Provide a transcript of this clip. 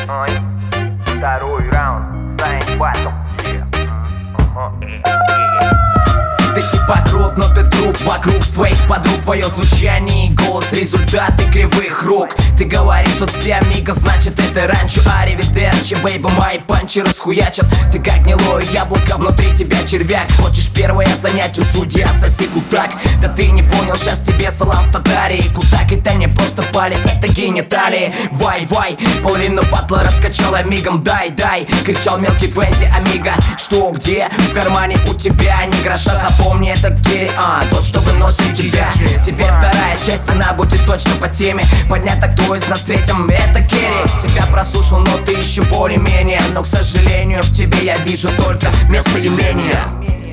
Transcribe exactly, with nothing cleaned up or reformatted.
Ой, второй раунд, Сайн батл. Ты типа крут, но ты труп вокруг своих подруг. Твое звучание и голос — результаты кривых рук. Ты говоришь тут все амиго, значит это ранчо. Аривидерчи, бейба, мои панчи расхуячат. Ты как гнилое яблоко, внутри тебя червяк. Хочешь первое занять у судьи, отсоси кутак. Да ты не понял, сейчас тебе салам в татаре. Кутак это не просто палец, это гениталии. Вай, вай, половину батла раскачал амигом. Дай, дай, кричал мелкий Твенти амиго. Что, где? В кармане у тебя ни гроша. Запомни, это Керри, а, тот, что выносит тебя. Теперь вторая часть, она будет точно по теме. Поднято, кто из нас третьим, это Керри. Тебя прослушал, но ты еще более-менее. Но, к сожалению, в тебе я вижу только местоимение.